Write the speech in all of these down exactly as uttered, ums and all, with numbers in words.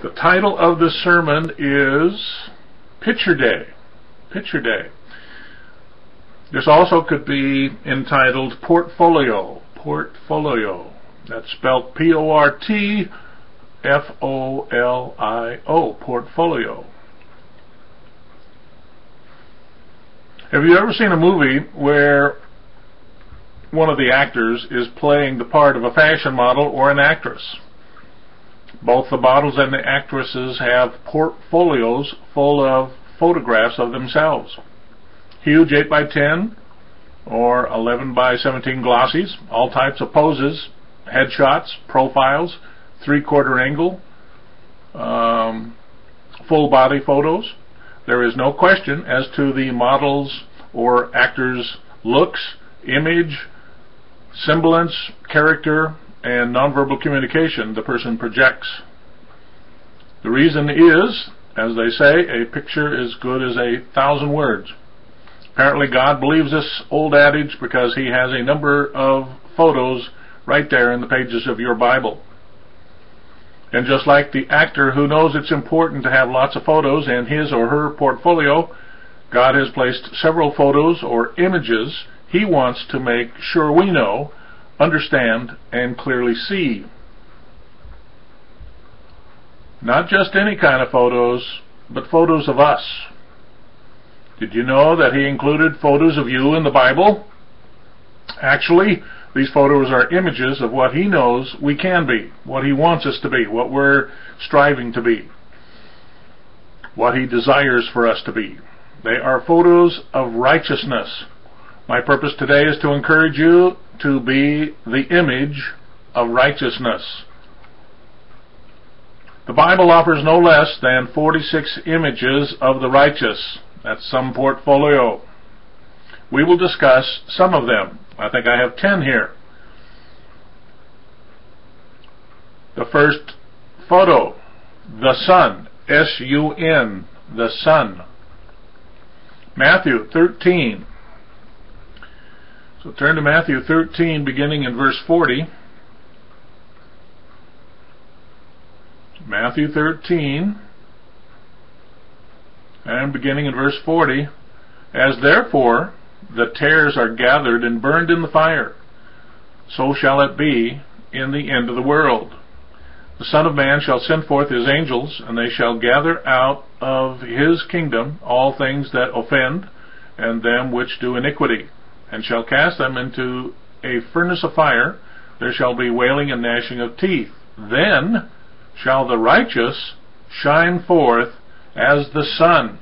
The title of this sermon is Picture Day. Picture Day. This also could be entitled Portfolio. Portfolio. That's spelled P O R T F O L I O. Portfolio. Have you ever seen a movie where one of the actors is playing the part of a fashion model or an actress? Both the models and the actresses have portfolios full of photographs of themselves. Huge eight by ten or eleven by seventeen glossies, all types of poses, headshots, profiles, three-quarter angle, um, full body photos. There is no question as to the model's or actor's looks, image, semblance, character, and nonverbal communication the person projects. The reason is, as they say, a picture is good as a thousand words. Apparently God believes this old adage because he has a number of photos right there in the pages of your Bible. And just like the actor who knows it's important to have lots of photos in his or her portfolio, God has placed several photos or images he wants to make sure we know, understand, and clearly see. Not just any kind of photos, but photos of us. Did you know that he included photos of you in the Bible? Actually, these photos are images of what he knows we can be, what he wants us to be, what we're striving to be, what he desires for us to be. They are photos of righteousness. My purpose today is to encourage you to be the image of righteousness. The Bible offers no less than forty-six images of the righteous. That's some portfolio. We will discuss some of them. I think I have ten here. The first photo, the sun, S U N, the sun. Matthew thirteen. So turn to Matthew thirteen, beginning in verse forty. Matthew thirteen, and beginning in verse forty. As therefore the tares are gathered and burned in the fire, so shall it be in the end of the world. The Son of Man shall send forth his angels, and they shall gather out of his kingdom all things that offend, and them which do iniquity, and shall cast them into a furnace of fire. There shall be wailing and gnashing of teeth. Then shall the righteous shine forth as the sun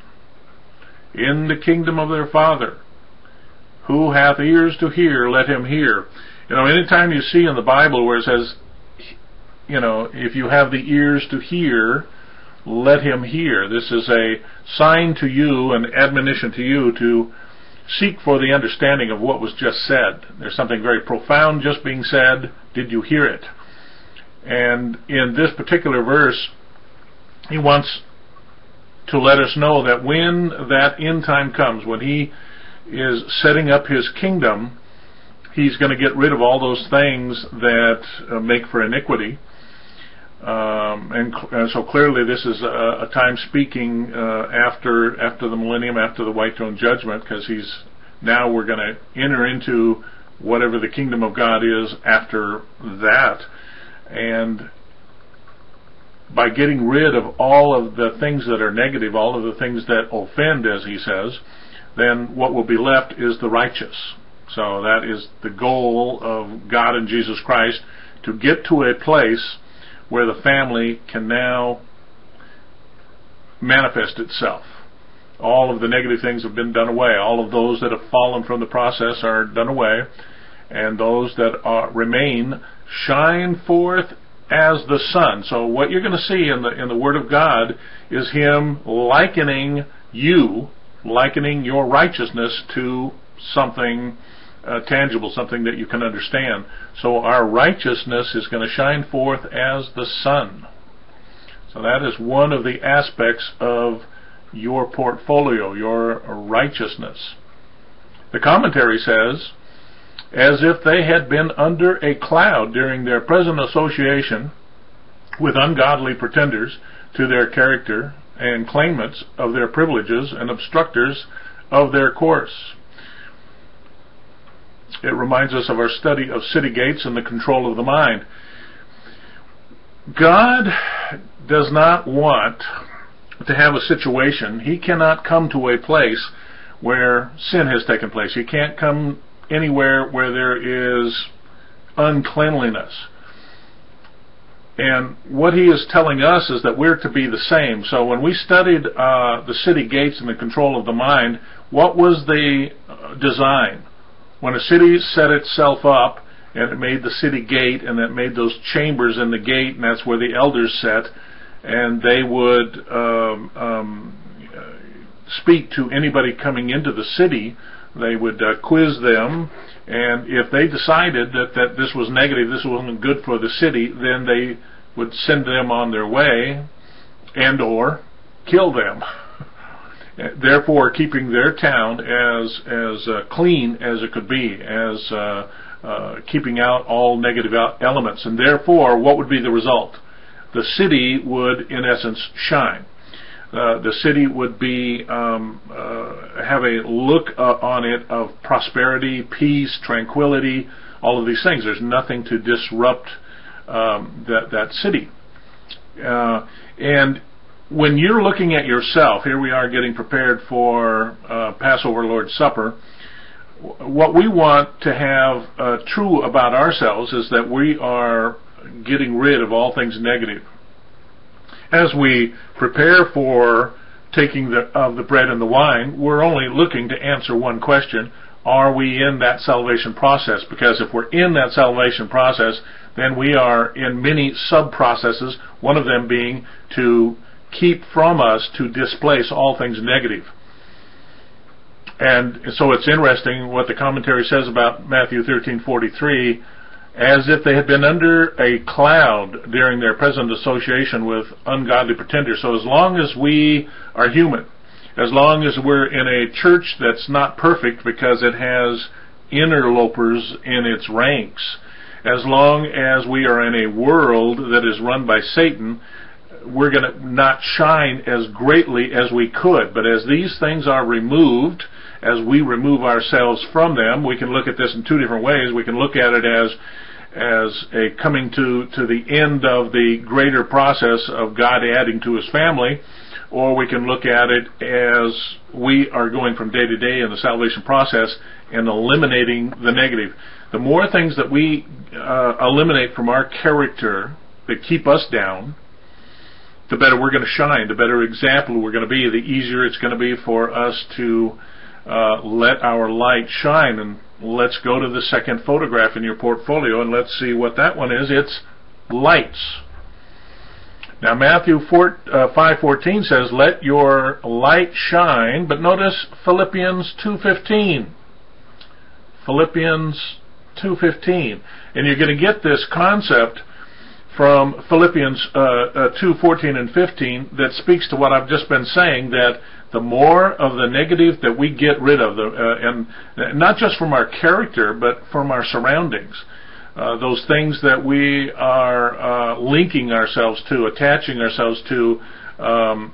in the kingdom of their Father. Who hath ears to hear, let him hear. You know, anytime you see in the Bible where it says, you know, if you have the ears to hear, let him hear. This is a sign to you, an admonition to you to seek for the understanding of what was just said. There's something very profound just being said. Did you hear it? And in this particular verse, he wants to let us know that when that end time comes, when he is setting up his kingdom, he's going to get rid of all those things that uh, make for iniquity. Um, and, and so clearly this is a, a time speaking uh, after after the millennium, after the white throne judgment, because he's now we're going to enter into whatever the kingdom of God is after that. And by getting rid of all of the things that are negative, all of the things that offend, as he says, then what will be left is the righteous. So that is the goal of God and Jesus Christ, to get to a place where the family can now manifest itself. All of the negative things have been done away. All of those that have fallen from the process are done away, and those that are, remain shine forth as the sun. So what you're going to see in the in the Word of God is him likening you, likening your righteousness to something uh, tangible, something that you can understand. So our righteousness is going to shine forth as the sun. So that is one of the aspects of your portfolio, your righteousness. The commentary says, as if they had been under a cloud during their present association with ungodly pretenders, to their character and claimants of their privileges and obstructors of their course. It reminds us of our study of city gates and the control of the mind. God does not want to have a situation. He cannot come to a place where sin has taken place. He can't come anywhere where there is uncleanliness. And what he is telling us is that we're to be the same. So when we studied uh, the city gates and the control of the mind, what was the uh, design? When a city set itself up and it made the city gate, and it made those chambers in the gate, and that's where the elders sat, and they would um, um, speak to anybody coming into the city. They would uh, quiz them, and if they decided that, that this was negative, this wasn't good for the city, then they would send them on their way and or kill them. Therefore, keeping their town as as uh, clean as it could be, as uh, uh, keeping out all negative elements. And therefore, what would be the result? The city would, in essence, shine. Uh, the city would be um, uh, have a look uh, on it of prosperity, peace, tranquility, all of these things. There's nothing to disrupt um, that that city. Uh, and when you're looking at yourself, here we are getting prepared for uh, Passover Lord's Supper. What we want to have uh, true about ourselves is that we are getting rid of all things negative. As we prepare for taking the, of the bread and the wine, we're only looking to answer one question: are we in that salvation process? Because if we're in that salvation process, then we are in many sub-processes, one of them being to keep from us, to displace all things negative. And so it's interesting what the commentary says about Matthew thirteen forty-three, as if they had been under a cloud during their present association with ungodly pretenders. So as long as we are human, as long as we're in a church that's not perfect because it has interlopers in its ranks, as long as we are in a world that is run by Satan, we're going to not shine as greatly as we could. But as these things are removed, as we remove ourselves from them, we can look at this in two different ways. We can look at it as as a coming to, to the end of the greater process of God adding to His family, or we can look at it as we are going from day to day in the salvation process and eliminating the negative. The more things that we uh, eliminate from our character that keep us down, the better we're going to shine, the better example we're going to be, the easier it's going to be for us to uh, let our light shine. And let's go to the second photograph in your portfolio, and let's see what that one is. It's lights. Now Matthew five fourteen says, "Let your light shine," but notice Philippians two fifteen. Philippians two fifteen. And you're going to get this concept from Philippians uh, uh, two fourteen and fifteen that speaks to what I've just been saying, that the more of the negative that we get rid of, the, uh, and not just from our character, but from our surroundings, uh, those things that we are uh, linking ourselves to, attaching ourselves to, um,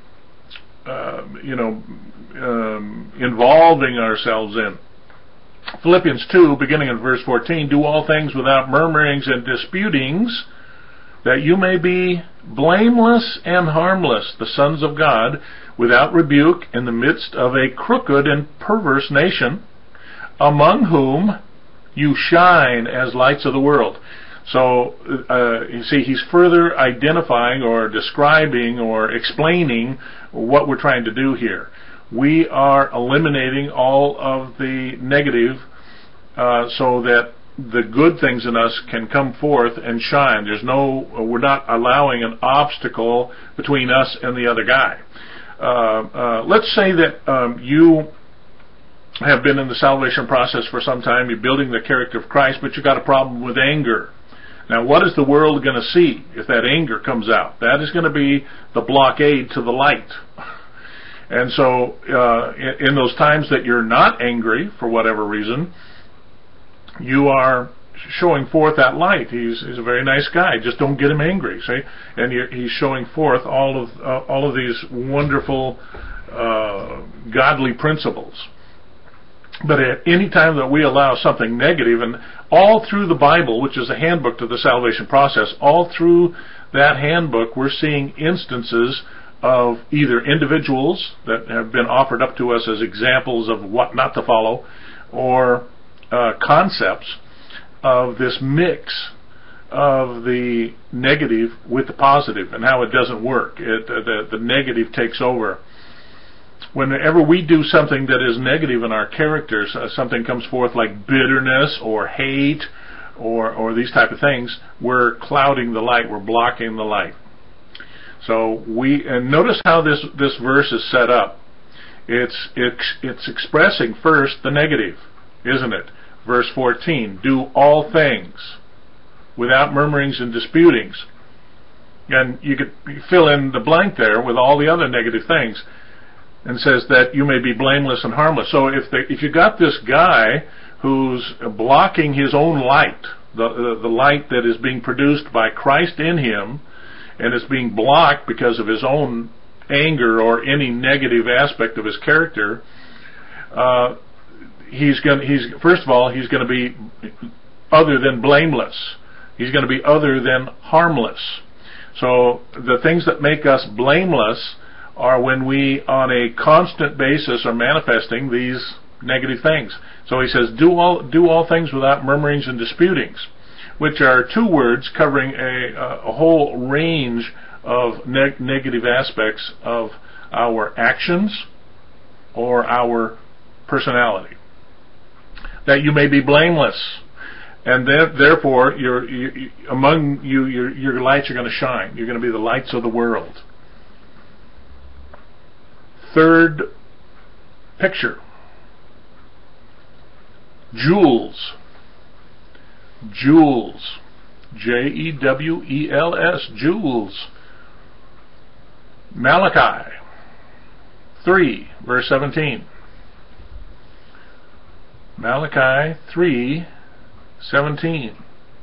uh, you know, um, involving ourselves in. Philippians two, beginning in verse fourteen, "Do all things without murmurings and disputings, that you may be blameless and harmless, the sons of God, without rebuke, in the midst of a crooked and perverse nation, among whom you shine as lights of the world." So, uh, you see, he's further identifying or describing or explaining what we're trying to do here. We are eliminating all of the negative uh, so that the good things in us can come forth and shine. There's no, we're not allowing an obstacle between us and the other guy. Uh, uh, let's say that um, you have been in the salvation process for some time, you're building the character of Christ, but you've got a problem with anger. Now, what is the world going to see if that anger comes out? That is going to be the blockade to the light. And so, uh, in, in those times that you're not angry, for whatever reason, you are showing forth that light. He's, he's a very nice guy. Just don't get him angry, see? And he, he's showing forth all of uh, all of these wonderful uh, godly principles. But at any time that we allow something negative, and all through the Bible, which is a handbook to the salvation process, all through that handbook, we're seeing instances of either individuals that have been offered up to us as examples of what not to follow, or uh, concepts of this mix of the negative with the positive, and how it doesn't work. It, the, the negative takes over. Whenever we do something that is negative in our characters, uh, something comes forth like bitterness or hate or, or these type of things, we're clouding the light, we're blocking the light. So we, and notice how this, this verse is set up. It's, it's, it's expressing first the negative, isn't it? Verse fourteen, do all things without murmurings and disputings. And you could fill in the blank there with all the other negative things, and says that you may be blameless and harmless. So if the, if you got this guy who's blocking his own light, the, the the light that is being produced by Christ in him, and is being blocked because of his own anger or any negative aspect of his character, uh, he's going he's first of all he's going to be other than blameless. He's going to be other than harmless. So the things that make us blameless are when we, on a constant basis, are manifesting these negative things. So he says, do all do all things without murmurings and disputings, which are two words covering a, a whole range of neg negative aspects of our actions or our personality. That you may be blameless, and there, therefore, you're, you, among you, your, your lights are going to shine. You're going to be the lights of the world. Third picture, jewels. Jewels. J E W E L S, jewels. Malachi three, verse seventeen. Malachi three, seventeen.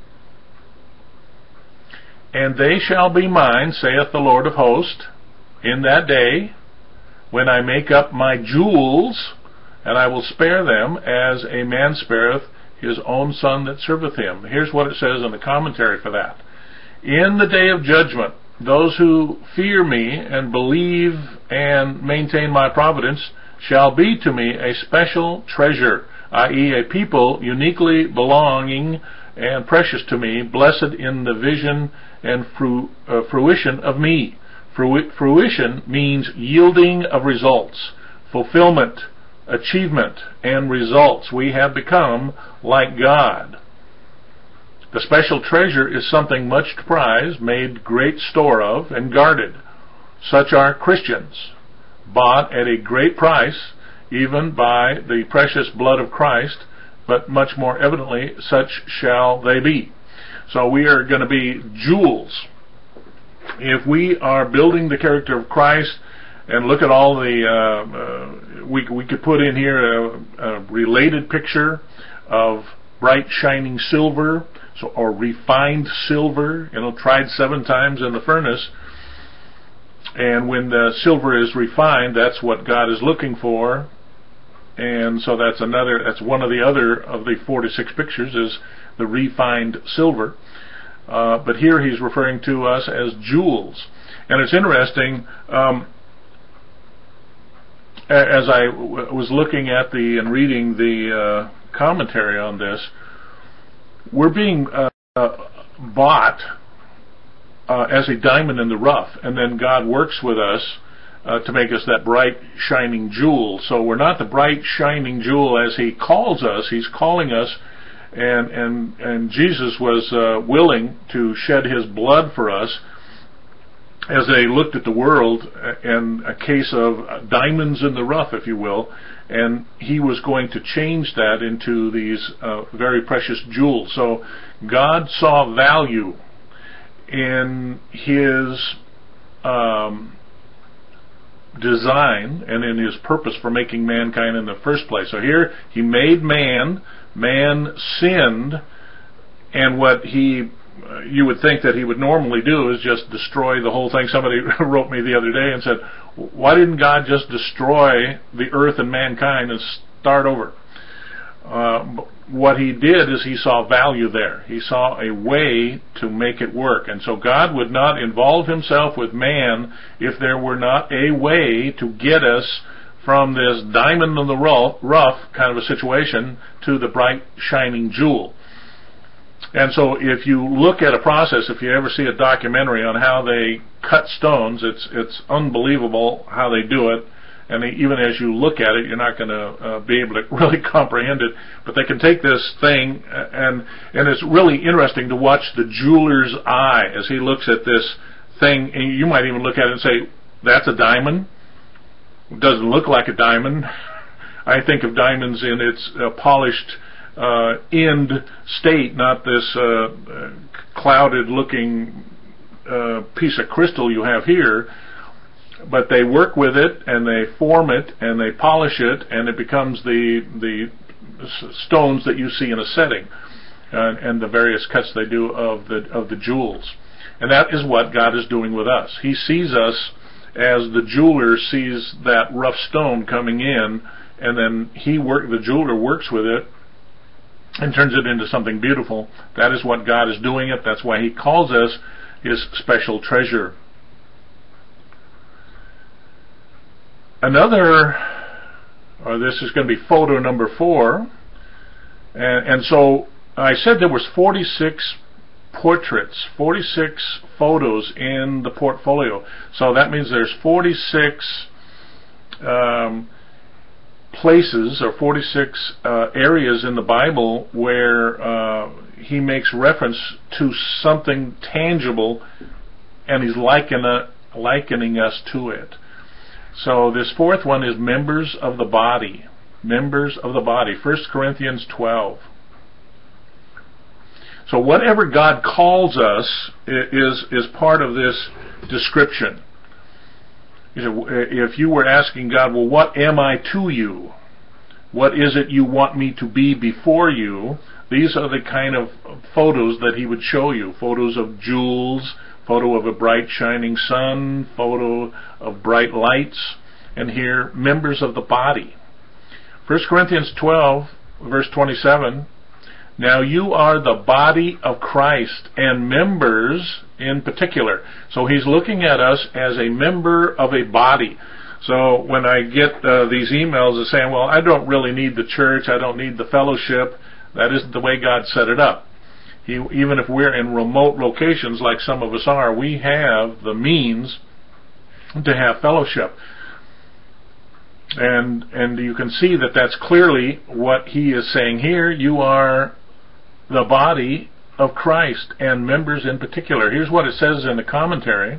And they shall be mine, saith the Lord of hosts, in that day, when I make up my jewels, and I will spare them, as a man spareth his own son that serveth him. Here's what it says in the commentary for that. In the day of judgment, those who fear me and believe and maintain my providence shall be to me a special treasure, that is a people uniquely belonging and precious to me, blessed in the vision and fru uh, fruition of me. Fruition means yielding of results, fulfillment, achievement, and results. We have become like God. The special treasure is something much prized, made great store of, and guarded. Such are Christians, bought at a great price, even by the precious blood of Christ, but much more evidently, such shall they be. So we are going to be jewels. If we are building the character of Christ, and look at all the, uh, uh, we, we could put in here a, a related picture of bright shining silver, so, or refined silver, you know, tried seven times in the furnace. And when the silver is refined, that's what God is looking for. And so that's another, that's one of the other of the four to six pictures, is the refined silver. Uh, but here he's referring to us as jewels. And it's interesting, um, as I w was looking at the and reading the uh, commentary on this, we're being uh, uh, bought uh, as a diamond in the rough, and then God works with us uh, to make us that bright shining jewel. So we're not the bright shining jewel as he calls us. He's calling us, and and and Jesus was uh, willing to shed his blood for us as they looked at the world and a case of diamonds in the rough, if you will, and he was going to change that into these uh, very precious jewels. So God saw value in his um, design and in his purpose for making mankind in the first place. So here he made man, man sinned, and what he, uh, you would think that he would normally do is just destroy the whole thing. Somebody wrote me the other day and said, why didn't God just destroy the earth and mankind and start over? Uh, what he did is he saw value there. He saw a way to make it work. And so God would not involve himself with man if there were not a way to get us from this diamond in the rough kind of a situation to the bright shining jewel. And so if you look at a process, if you ever see a documentary on how they cut stones, it's it's unbelievable how they do it. And they, even as you look at it, you're not going to uh, be able to really comprehend it. But they can take this thing, and and it's really interesting to watch the jeweler's eye as he looks at this thing. And you might even look at it and say, that's a diamond? It doesn't look like a diamond. I think of diamonds in its uh, polished uh, end state, not this uh, uh, clouded-looking uh, piece of crystal you have here. But they work with it, and they form it, and they polish it, and it becomes the the stones that you see in a setting, uh, and the various cuts they do of the of the jewels. And that is what God is doing with us. He sees us as the jeweler sees that rough stone coming in, and then he work the jeweler works with it and turns it into something beautiful. That is what God is doing it. That's why he calls us his special treasure. Another, or this is going to be photo number four, and, and so I said there was forty-six portraits, forty-six photos in the portfolio. So that means there's forty-six um, places or forty-six uh, areas in the Bible where uh, he makes reference to something tangible, and he's liken, uh, likening us to it. So this fourth one is members of the body. Members of the body. First Corinthians twelve. So whatever God calls us is is part of this description. If you were asking God, well, what am I to you? What is it you want me to be before you? These are the kind of photos that he would show you. Photos of jewels, photo of a bright shining sun, photo of bright lights, and here, members of the body. First Corinthians twelve, verse twenty-seven, now you are the body of Christ, and members in particular. So he's looking at us as a member of a body. So when I get uh, these emails that saying, well, I don't really need the church, I don't need the fellowship, that isn't the way God set it up. He, even if we're in remote locations like some of us are, we have the means to have fellowship. And and you can see that that's clearly what he is saying here. You are the body of Christ, and members in particular. Here's what it says in the commentary.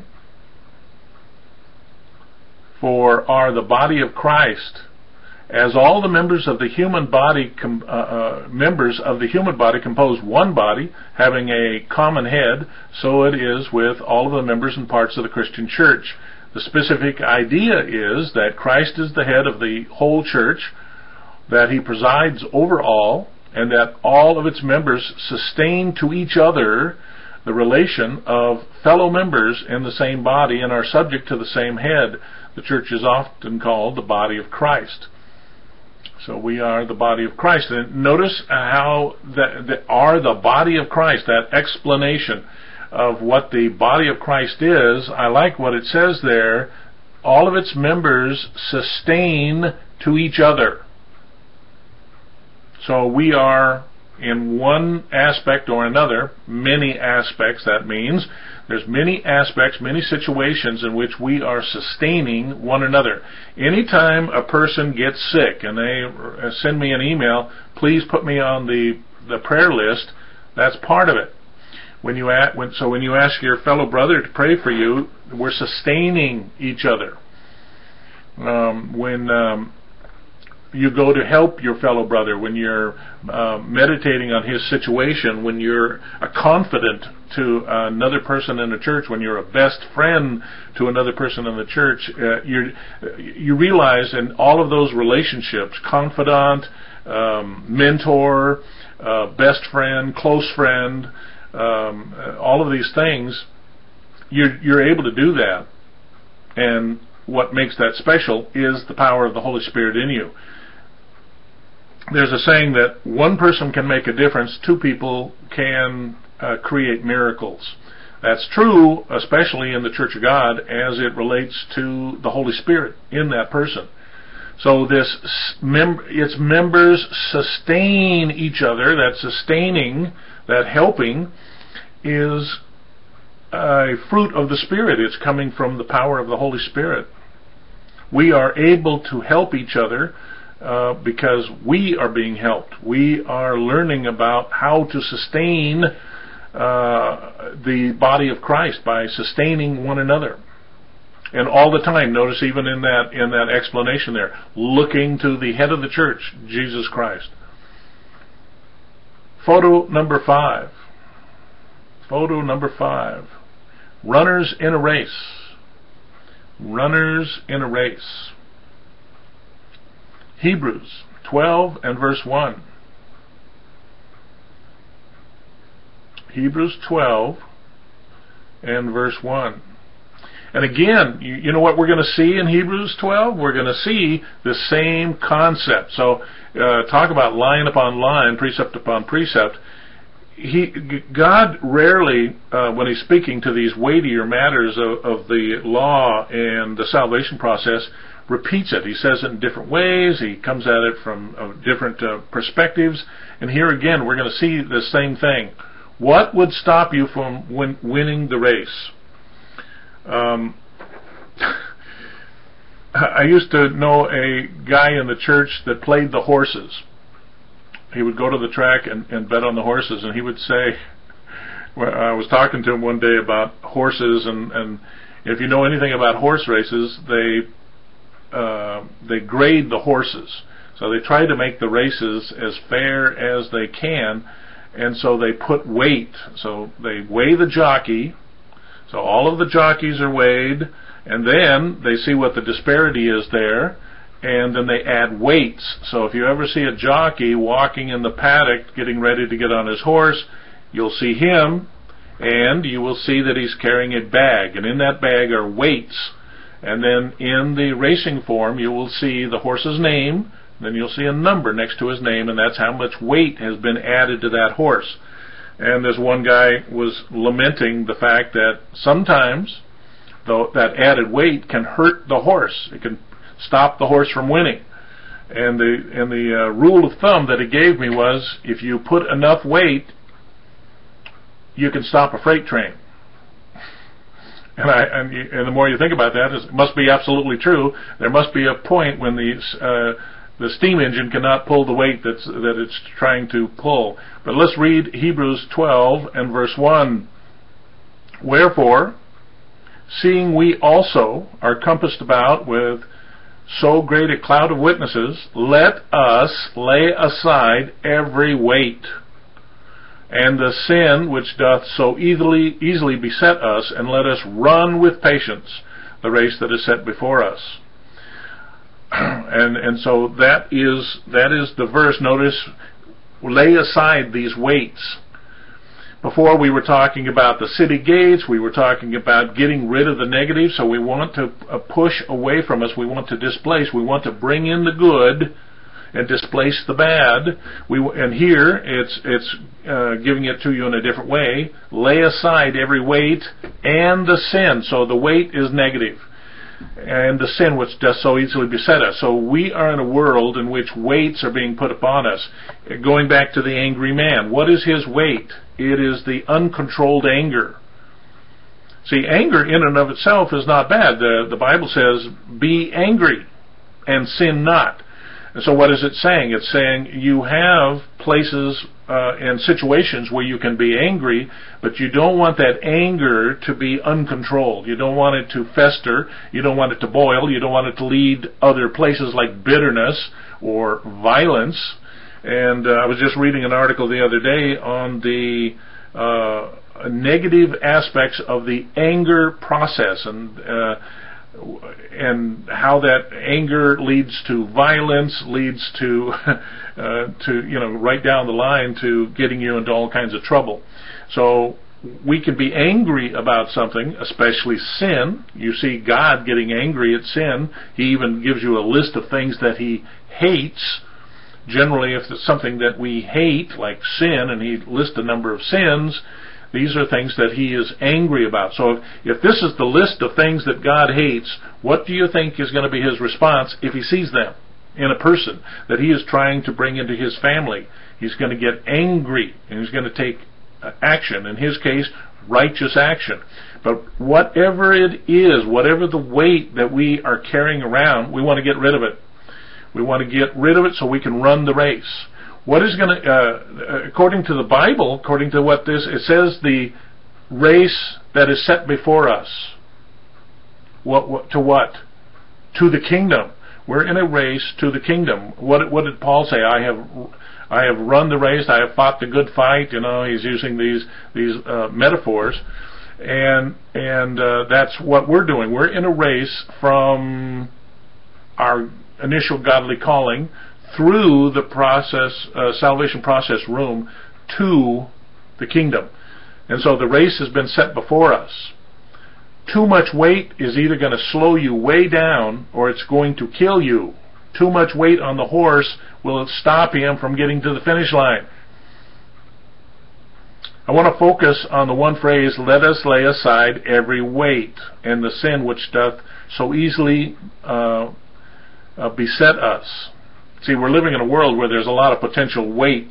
For are the body of Christ, as all the members of the human body com- uh, uh, members of the human body compose one body, having a common head, so it is with all of the members and parts of the Christian church. The specific idea is that Christ is the head of the whole church, that he presides over all, and that all of its members sustain to each other the relation of fellow members in the same body and are subject to the same head. The church is often called the body of Christ. So we are the body of Christ. And notice how that, that are the body of Christ, that explanation of what the body of Christ is. I like what it says there. All of its members sustain to each other. So we are, in one aspect or another, many aspects, that means. There's many aspects, many situations in which we are sustaining one another. Anytime a person gets sick and they send me an email, please put me on the, the prayer list, that's part of it. When you ask, when, so when you ask your fellow brother to pray for you, we're sustaining each other. Um, when um, you go to help your fellow brother, when you're uh, meditating on his situation, when you're a confidant to another person in the church, when you're a best friend to another person in the church, uh, you you realize in all of those relationships, confidant, um, mentor, uh, best friend, close friend, um, all of these things, you're, you're able to do that. And what makes that special is the power of the Holy Spirit in you. There's a saying that one person can make a difference, two people can uh, create miracles. That's true, especially in the Church of God, as it relates to the Holy Spirit in that person. So this mem- its members sustain each other. That sustaining, that helping, is a fruit of the Spirit. It's coming from the power of the Holy Spirit. We are able to help each other uh, because we are being helped. We are learning about how to sustain uh, the body of Christ by sustaining one another. And all the time, notice even in that in that explanation there, looking to the head of the church, Jesus Christ. Photo number five. Photo number five. Runners in a race. Runners in a race. Hebrews twelve and verse one. Hebrews twelve and verse one. And again, you, you know what we're going to see in Hebrews twelve? We're going to see the same concept. So, uh, talk about line upon line, precept upon precept. He, God rarely, uh, when He's speaking to these weightier matters of, of the law and the salvation process, repeats it. He says it in different ways. He comes at it from uh, different uh, perspectives. And here again, we're going to see the same thing. What would stop you from win- winning the race? Um, I used to know a guy in the church that played the horses. He would go to the track and, and bet on the horses, and he would say, well, I was talking to him one day about horses, and, and if you know anything about horse races, they uh, they grade the horses. So they try to make the races as fair as they can, and so they put weight. So they weigh the jockey. So all of the jockeys are weighed, and then they see what the disparity is there, and then they add weights. So if you ever see a jockey walking in the paddock getting ready to get on his horse, you'll see him, and you will see that he's carrying a bag, and in that bag are weights. And then in the racing form, you will see the horse's name, then you'll see a number next to his name, and that's how much weight has been added to that horse. And this one guy was lamenting the fact that sometimes though that added weight can hurt the horse. It can stop the horse from winning. And the and the uh, rule of thumb that he gave me was, if you put enough weight, you can stop a freight train. And I and, you, and the more you think about that, it must be absolutely true. There must be a point when the uh, the steam engine cannot pull the weight that's that it's trying to pull. But let's read Hebrews twelve and verse one. Wherefore, seeing we also are compassed about with so great a cloud of witnesses, let us lay aside every weight, and the sin which doth so easily easily beset us, and let us run with patience the race that is set before us. And and so that is that is the verse. Notice, lay aside these weights. Before we were talking about the city gates, we were talking about getting rid of the negative, so we want to uh, push away from us, we want to displace, we want to bring in the good and displace the bad. We And here, it's, it's uh, giving it to you in a different way. Lay aside every weight and the sin. So the weight is negative, and the sin which does so easily beset us. So we are in a world in which weights are being put upon us. Going back to the angry man, what is his weight? It is the uncontrolled anger. See, anger in and of itself is not bad. The, the Bible says, be angry and sin not. And so what is it saying? It's saying you have places uh, and situations where you can be angry, but you don't want that anger to be uncontrolled. You don't want it to fester. You don't want it to boil. You don't want it to lead other places like bitterness or violence. And uh, I was just reading an article the other day on the uh, negative aspects of the anger process. And uh, and how that anger leads to violence, leads to, uh, to you know, right down the line to getting you into all kinds of trouble. So we can be angry about something, especially sin. You see God getting angry at sin. He even gives you a list of things that He hates. Generally, if it's something that we hate, like sin, and He lists a number of sins, these are things that He is angry about. So if, if this is the list of things that God hates, what do you think is going to be His response if He sees them in a person that He is trying to bring into His family? He's going to get angry, and He's going to take action. In His case, righteous action. But whatever it is, whatever the weight that we are carrying around, we want to get rid of it. We want to get rid of it so we can run the race. What is going to, uh, according to the Bible, according to what this, it says the race that is set before us. What, what to what? To the kingdom. We're in a race to the kingdom. What, what did Paul say? I have, I have run the race. I have fought the good fight. You know, he's using these these uh, metaphors, and and uh, that's what we're doing. We're in a race from our initial godly calling through the process, uh, salvation process room to the kingdom. And so the race has been set before us. Too much weight is either going to slow you way down or it's going to kill you. Too much weight on the horse will stop him from getting to the finish line. I want to focus on the one phrase, let us lay aside every weight and the sin which doth so easily uh, uh, beset us. See, we're living in a world where there's a lot of potential weight.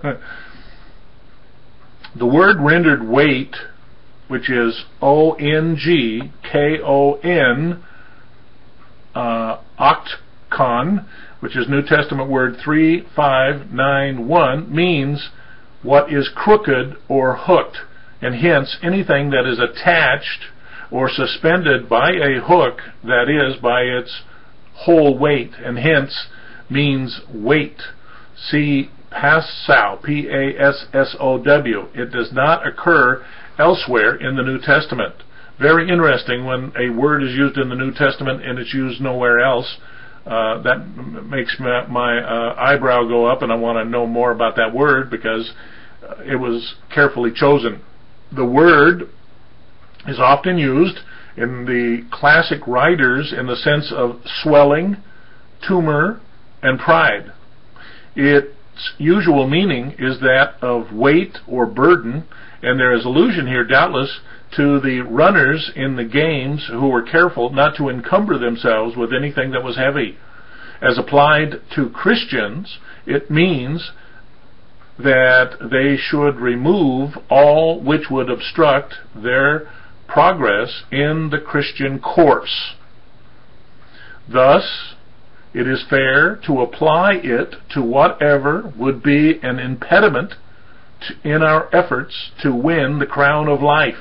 The word rendered weight, which is O N G K O N, uh, octkon, which is New Testament word three five nine one, means what is crooked or hooked, and hence anything that is attached or suspended by a hook, that is, by its whole weight, and hence means weight. See Passow, P A S S O W. It does not occur elsewhere in the New Testament. Very interesting when a word is used in the New Testament and it's used nowhere else. Uh, that makes my, my uh, eyebrow go up, and I want to know more about that word because uh, it was carefully chosen. The word is often used in the classic writers in the sense of swelling, tumor, and pride. Its usual meaning is that of weight or burden, and there is allusion here doubtless to the runners in the games who were careful not to encumber themselves with anything that was heavy. As applied to Christians, it means that they should remove all which would obstruct their progress in the Christian course. Thus, it is fair to apply it to whatever would be an impediment to, in our efforts to win the crown of life.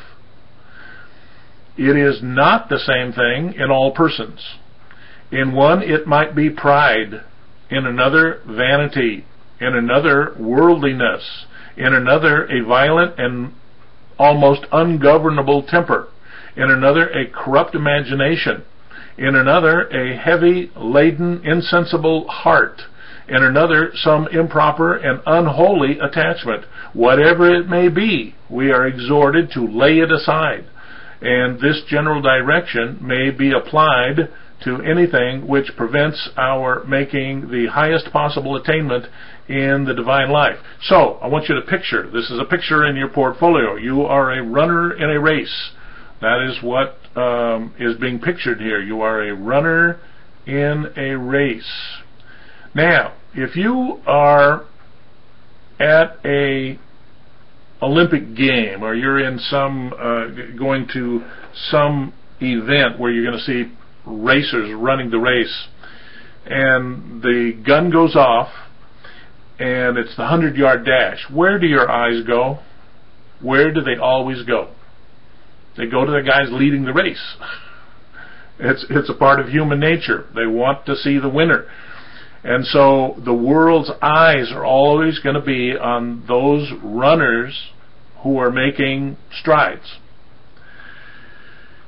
It is not the same thing in all persons. In one it might be pride, in another vanity, in another worldliness, in another a violent and almost ungovernable temper, in another a corrupt imagination, in another a heavy, laden, insensible heart, in another some improper and unholy attachment. Whatever it may be, we are exhorted to lay it aside, and this general direction may be applied to anything which prevents our making the highest possible attainment in the divine life. So, I want you to picture, this is a picture in your portfolio. You are a runner in a race. That is what um, is being pictured here. You are a runner in a race. Now, if you are at a Olympic game, or you're in some uh, going to some event where you're going to see racers running the race, and the gun goes off, and it's the hundred-yard dash, where do your eyes go? Where do they always go? They go to the guys leading the race. It's it's a part of human nature. They want to see the winner. And so the world's eyes are always going to be on those runners who are making strides.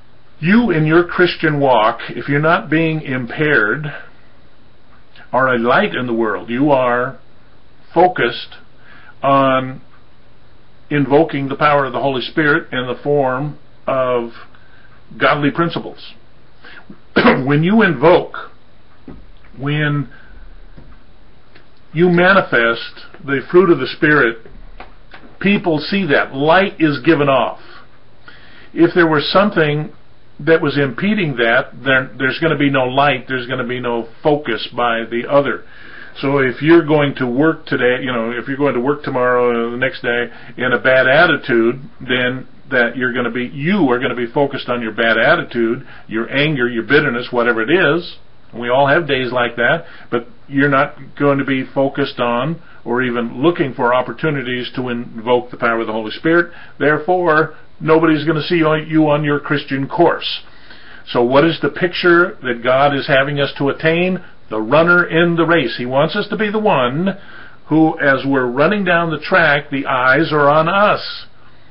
You in your Christian walk, if you're not being impaired, are a light in the world. You are focused on invoking the power of the Holy Spirit in the form of godly principles. When you invoke, when you manifest the fruit of the Spirit, people see that. Light is given off. If there was something that was impeding that, there, there's going to be no light, there's going to be no focus by the other. So if you're going to work today, you know, if you're going to work tomorrow or the next day in a bad attitude, then that you're going to be, you are going to be focused on your bad attitude, your anger, your bitterness, whatever it is. We all have days like that, but you're not going to be focused on or even looking for opportunities to invoke the power of the Holy Spirit. Therefore, nobody's going to see you on your Christian course. So what is the picture that God is having us to attain? The runner in the race. He wants us to be the one who, as we're running down the track, the eyes are on us.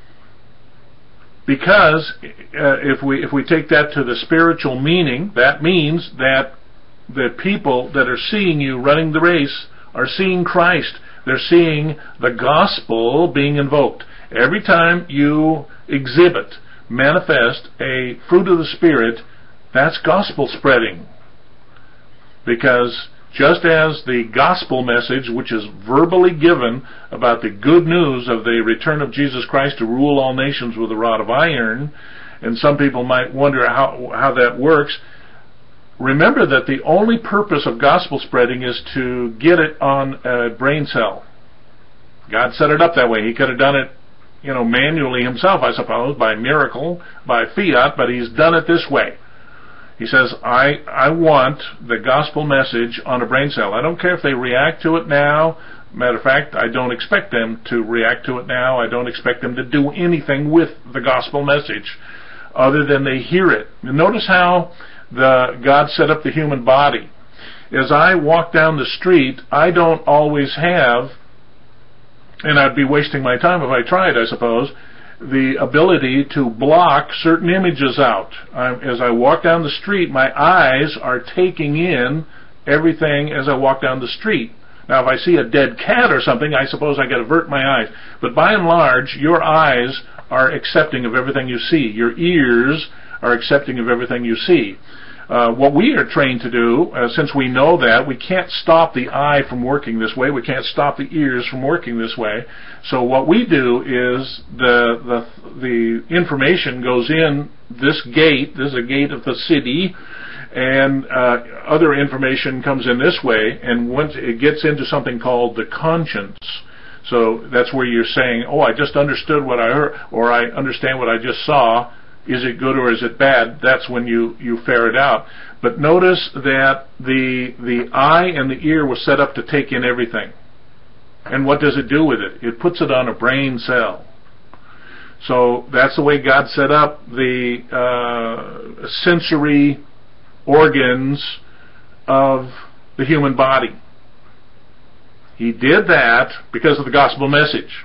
Because uh, if we if we take that to the spiritual meaning, that means that the people that are seeing you running the race are seeing Christ. They're seeing the gospel being invoked. Every time you exhibit, manifest a fruit of the Spirit, that's gospel spreading. Because just as the gospel message, which is verbally given about the good news of the return of Jesus Christ to rule all nations with a rod of iron, and some people might wonder how, how that works, remember that the only purpose of gospel spreading is to get it on a brain cell. God set it up that way. He could have done it, you know, manually himself, I suppose, by miracle, by fiat, but he's done it this way. He says, I, I want the gospel message on a brain cell. I don't care if they react to it now. Matter of fact, I don't expect them to react to it now. I don't expect them to do anything with the gospel message other than they hear it. And notice how the God set up the human body. As I walk down the street, I don't always have, and I'd be wasting my time if I tried, I suppose, the ability to block certain images out. I, as I walk down the street, my eyes are taking in everything as I walk down the street. Now, if I see a dead cat or something, I suppose I can avert my eyes. But by and large, your eyes are accepting of everything you see. Your ears are accepting of everything you see. Uh, what we are trained to do, uh, since we know that, we can't stop the eye from working this way. We can't stop the ears from working this way. So what we do is the the the information goes in this gate. This is a gate of the city, and uh, other information comes in this way. And once it gets into something called the conscience, so that's where you're saying, "Oh, I just understood what I heard," or "I understand what I just saw." Is it good or is it bad? That's when you, you ferret out. But notice that the the eye and the ear were set up to take in everything. And what does it do with it? It puts it on a brain cell. So that's the way God set up the uh, sensory organs of the human body. He did that because of the gospel message.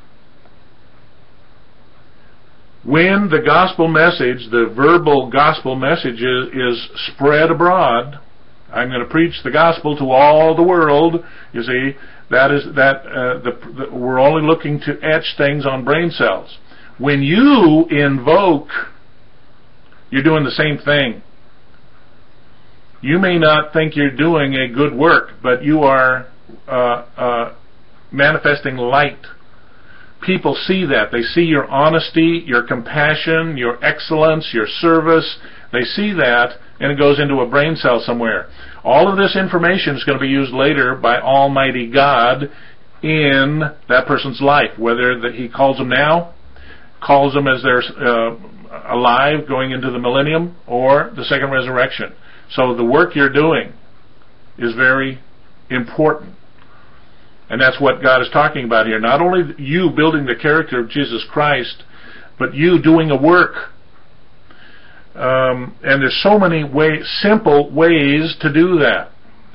When the gospel message, the verbal gospel message is, is spread abroad, I'm going to preach the gospel to all the world. You see, that is that uh, the, the, we're only looking to etch things on brain cells. When you invoke, you're doing the same thing. You may not think you're doing a good work, but you are uh, uh, manifesting light. People see that. They see your honesty, your compassion, your excellence, your service. They see that, and it goes into a brain cell somewhere. All of this information is going to be used later by Almighty God in that person's life, whether that He calls them now, calls them as they're uh, alive going into the millennium, or the second resurrection. So the work you're doing is very important. And that's what God is talking about here. Not only you building the character of Jesus Christ, but you doing a work. Um, and there's so many way, simple ways to do that.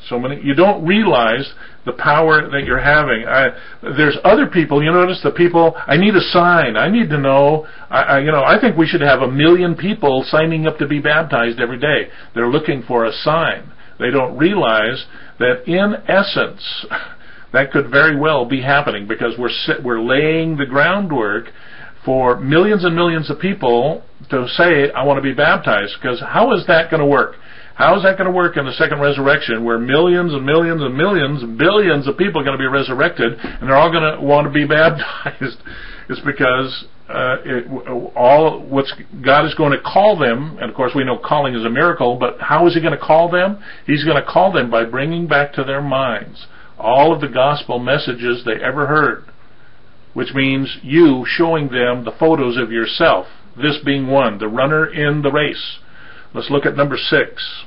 So many. You don't realize the power that you're having. I, there's other people. You notice the people. I need a sign. I need to know. I, I, you know, I think we should have a million people signing up to be baptized every day. They're looking for a sign. They don't realize that, in essence, that could very well be happening, because we're we're laying the groundwork for millions and millions of people to say, I want to be baptized. Because how is that going to work? How is that going to work in the second resurrection, where millions and millions and millions and billions of people are going to be resurrected, and they're all going to want to be baptized? It's because uh, it, all what's God is going to call them, and of course we know calling is a miracle, but how is He going to call them? He's going to call them by bringing back to their minds all of the gospel messages they ever heard, which means you showing them the photos of yourself, this being one, the runner in the race. Let's look at number six.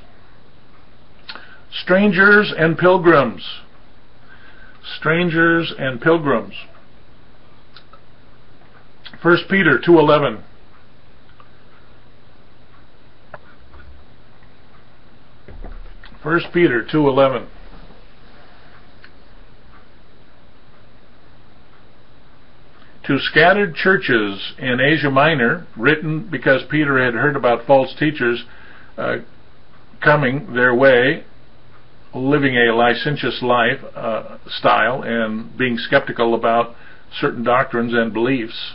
Strangers and pilgrims. Strangers and pilgrims. First Peter two eleven. First Peter two eleven. To scattered churches in Asia Minor, written because Peter had heard about false teachers uh, coming their way, living a licentious life uh, style, and being skeptical about certain doctrines and beliefs.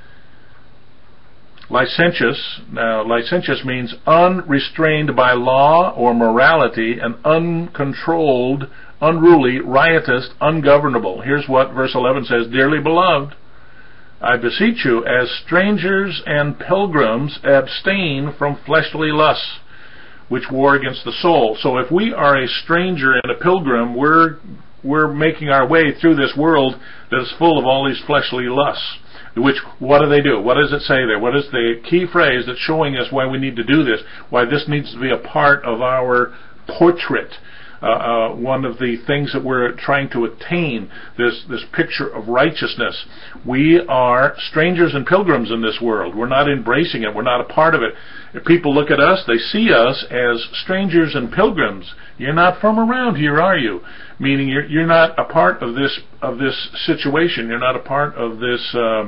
Licentious, now licentious means unrestrained by law or morality, and uncontrolled, unruly, riotous, ungovernable. Here's what verse eleven says: Dearly beloved, I beseech you, as strangers and pilgrims, abstain from fleshly lusts, which war against the soul. So if we are a stranger and a pilgrim, we're we're making our way through this world that is full of all these fleshly lusts. Which, what do they do? What does it say there? What is the key phrase that's showing us why we need to do this? Why this needs to be a part of our portrait? Uh, uh, one of the things that we're trying to attain, this this picture of righteousness. We are strangers and pilgrims in this world. We're not embracing it. We're not a part of it. If people look at us, they see us as strangers and pilgrims. You're not from around here, are you? Meaning you're you're not a part of this of this situation. You're not a part of this uh,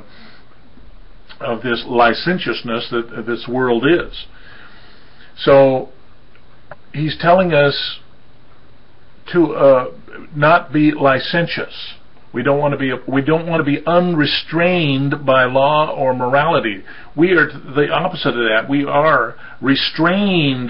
of this licentiousness that this world is. So he's telling us to uh, not be licentious. We don't want to be we don't want to be unrestrained by law or morality. We are the opposite of that. We are restrained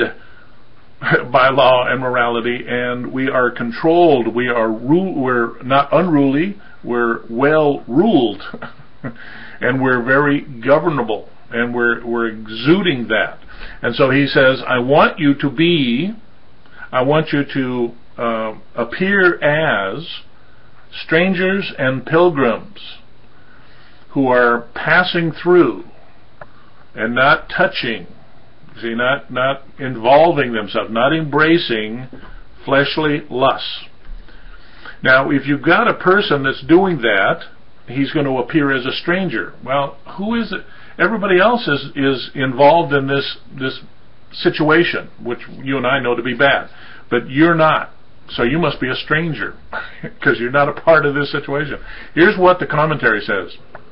by law and morality, and we are controlled. We are ru- we're not unruly. We're well ruled, and we're very governable, and we're we're exuding that. And so he says, I want you to be, I want you to Uh, appear as strangers and pilgrims who are passing through and not touching, see, not not involving themselves, not embracing fleshly lusts. Now, if you've got a person that's doing that, he's going to appear as a stranger. Well, who is it? Everybody else is is involved in this this situation, which you and I know to be bad, but you're not. So you must be a stranger because you're not a part of this situation. Here's what the commentary says.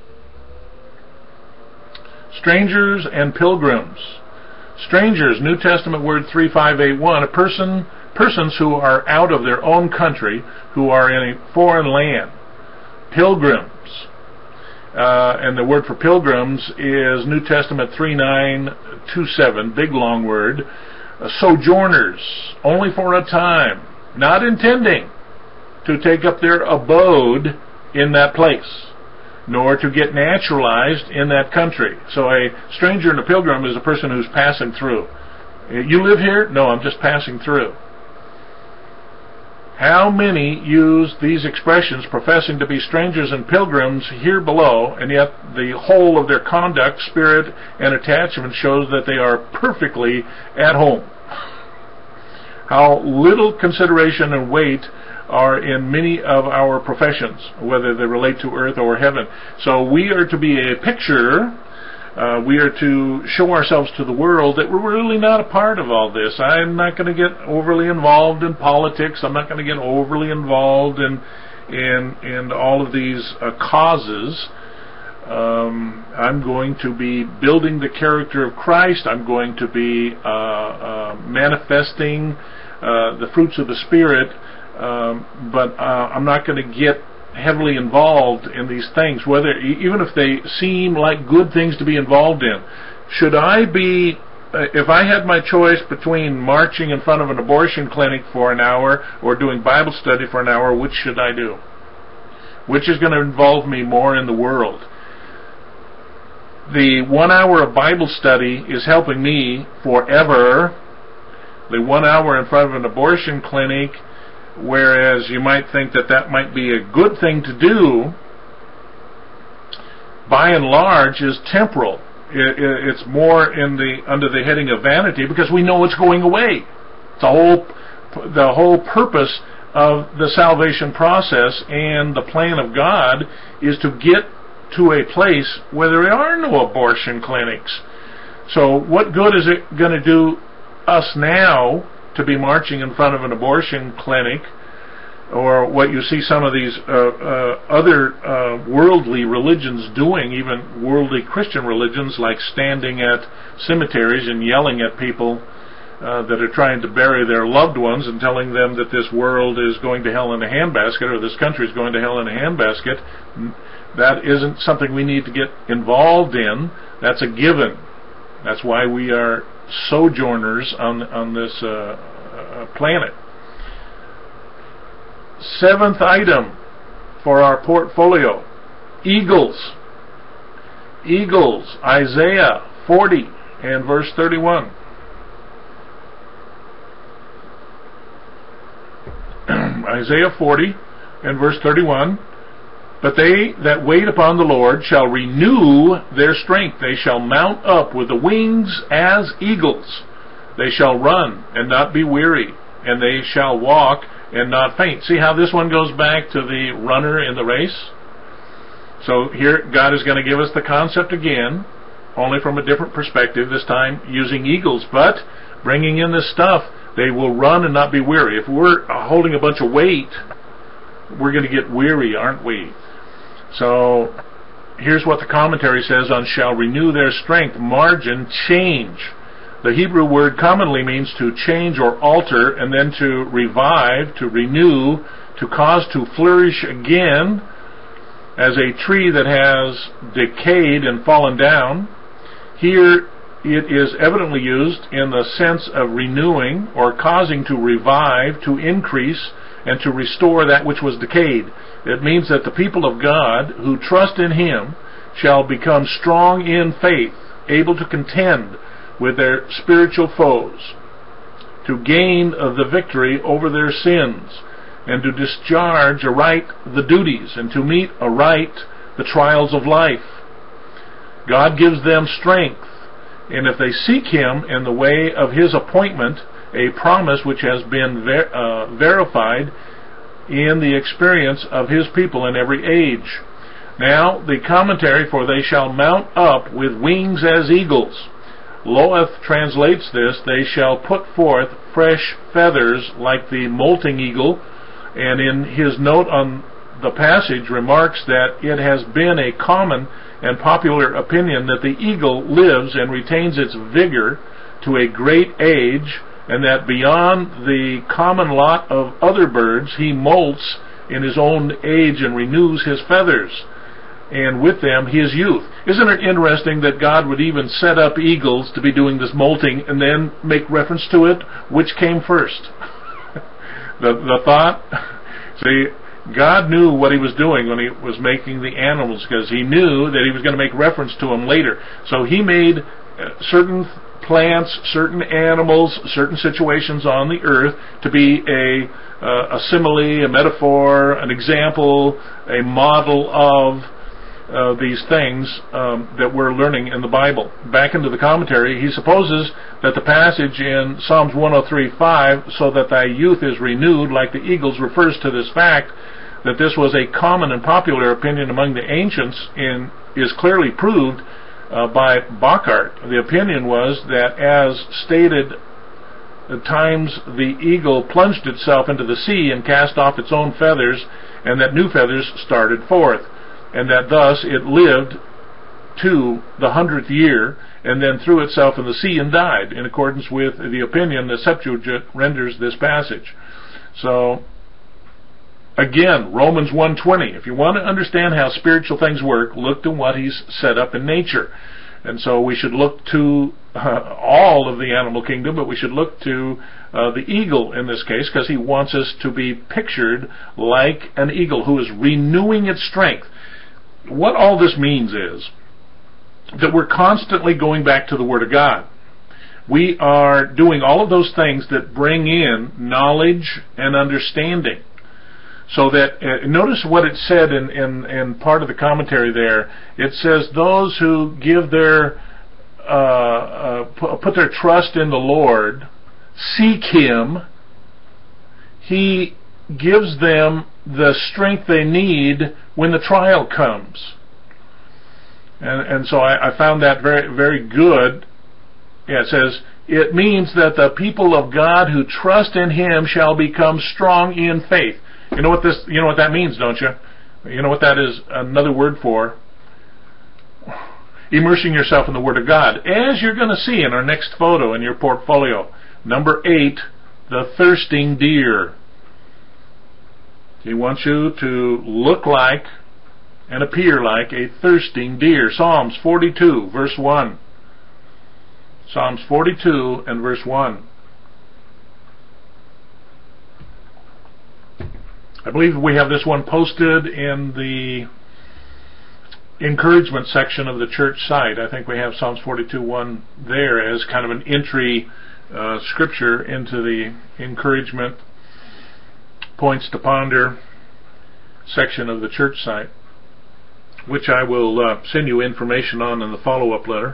Strangers and pilgrims. Strangers, New Testament word three five eight one, a person, persons who are out of their own country, who are in a foreign land. Pilgrims. Uh, and the word for pilgrims is New Testament three nine two seven, big long word. Uh, sojourners, only for a time, not intending to take up their abode in that place, nor to get naturalized in that country. So a stranger and a pilgrim is a person who's passing through. You live here? No, I'm just passing through. How many use these expressions professing to be strangers and pilgrims here below, and yet the whole of their conduct, spirit, and attachment shows that they are perfectly at home? How little consideration and weight are in many of our professions, whether they relate to earth or heaven. So we are to be a picture Uh, we are to show ourselves to the world that we're really not a part of all this. I'm not going to get overly involved in politics. I'm not going to get overly involved in in, in all of these uh, causes. Um, I'm going to be building the character of Christ. I'm going to be uh, uh, manifesting uh, the fruits of the Spirit, um, but uh, I'm not going to get heavily involved in these things, whether even if they seem like good things to be involved in. Should I be, uh, if I had my choice between marching in front of an abortion clinic for an hour or doing Bible study for an hour, which should I do? Which is going to involve me more in the world? The one hour of Bible study is helping me forever. The one hour in front of an abortion clinic, whereas you might think that that might be a good thing to do, by and large is temporal. It, it, it's more in the under the heading of vanity, because we know it's going away. The whole the whole purpose of the salvation process and the plan of God is to get to a place where there are no abortion clinics. So what good is it going to do us now to be marching in front of an abortion clinic, or what you see some of these uh, uh, other uh, worldly religions doing, even worldly Christian religions, like standing at cemeteries and yelling at people uh, that are trying to bury their loved ones and telling them that this world is going to hell in a handbasket, or this country is going to hell in a handbasket. That isn't something we need to get involved in. That's a given. That's why we are sojourners on on this uh, uh, planet. Seventh item for our portfolio: eagles. Eagles. Isaiah forty and verse thirty-one. Isaiah forty and verse thirty-one. But they that wait upon the Lord shall renew their strength. They shall mount up with the wings as eagles. They shall run and not be weary, and they shall walk and not faint. See how this one goes back to the runner in the race? So here God is going to give us the concept again, only from a different perspective, this time using eagles, but bringing in this stuff. They will run and not be weary. If we're holding a bunch of weight, we're going to get weary, aren't we? So here's what the commentary says on shall renew their strength. Margin, change. The Hebrew word commonly means to change or alter, and then to revive, to renew, to cause to flourish again, as a tree that has decayed and fallen down. Here it is evidently used in the sense of renewing or causing to revive, to increase, and to restore that which was decayed. It means that the people of God who trust in Him shall become strong in faith, able to contend with their spiritual foes, to gain the victory over their sins, and to discharge aright the duties, and to meet aright the trials of life. God gives them strength, and if they seek Him in the way of His appointment, a promise which has been ver uh, verified in the experience of His people in every age. Now, the commentary for they shall mount up with wings as eagles. Loeth translates this, they shall put forth fresh feathers like the molting eagle, and in his note on the passage remarks that it has been a common and popular opinion that the eagle lives and retains its vigor to a great age, and that beyond the common lot of other birds he molts in his own age and renews his feathers, and with them his youth. Isn't it interesting that God would even set up eagles to be doing this molting and then make reference to it? Which came first? the, the thought? See, God knew what He was doing when He was making the animals, because He knew that He was going to make reference to them later. So He made certain plants, certain animals, certain situations on the earth to be a, uh, a simile, a metaphor, an example, a model of uh, these things um, that we're learning in the Bible. Back into the commentary, he supposes that the passage in Psalms one oh three five, so that thy youth is renewed like the eagles, refers to this fact that this was a common and popular opinion among the ancients, and is clearly proved uh, by Bachart. The opinion was that, as stated, at times the eagle plunged itself into the sea and cast off its own feathers, and that new feathers started forth, and that thus it lived to the hundredth year, and then threw itself in the sea and died, in accordance with the opinion the Septuagint renders this passage. So, again, Romans one twenty. If you want to understand how spiritual things work, look to what he's set up in nature. And so we should look to uh, all of the animal kingdom, but we should look to uh, the eagle in this case, because he wants us to be pictured like an eagle who is renewing its strength. What all this means is that we're constantly going back to the Word of God. We are doing all of those things that bring in knowledge and understanding. So that, uh, notice what it said in, in, in part of the commentary there. It says, those who give their, uh, uh, put their trust in the Lord, seek Him, He gives them the strength they need when the trial comes. And, and so I, I found that very, very good. Yeah, it says, it means that the people of God who trust in Him shall become strong in faith. You know what this? You know what that means, don't you? You know what that is? Another word for immersing yourself in the Word of God, as you're going to see in our next photo in your portfolio. Number eight, the thirsting deer. He wants you to look like and appear like a thirsting deer. Psalms forty-two, verse one. Psalms forty-two and verse one. I believe we have this one posted in the encouragement section of the church site. I think we have Psalms forty-two one there as kind of an entry uh, scripture into the encouragement points to ponder section of the church site, which I will uh, send you information on in the follow-up letter.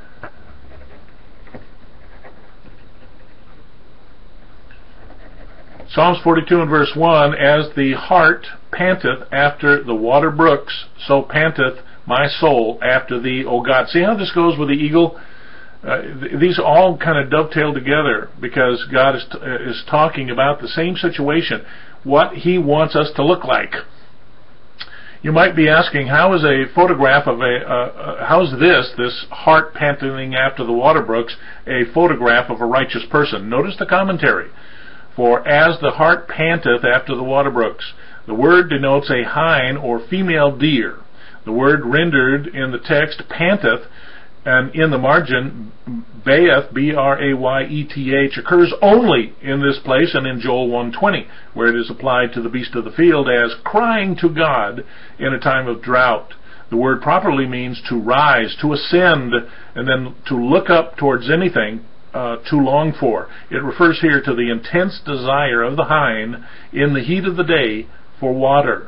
Psalms forty-two and verse one, as the hart panteth after the water brooks, so panteth my soul after thee, O God. See how this goes with the eagle? Uh, th these all kind of dovetail together, because God is, t is talking about the same situation, what He wants us to look like. You might be asking, how is a photograph of a, uh, uh, how is this, this hart panting after the water brooks, a photograph of a righteous person? Notice the commentary. For as the hart panteth after the water brooks. The word denotes a hind or female deer. The word rendered in the text panteth, and in the margin bayeth, B R A Y E T H, occurs only in this place and in Joel one twenty, where it is applied to the beast of the field as crying to God in a time of drought. The word properly means to rise, to ascend, and then to look up towards anything Uh, to long for. It refers here to the intense desire of the hind in the heat of the day for water.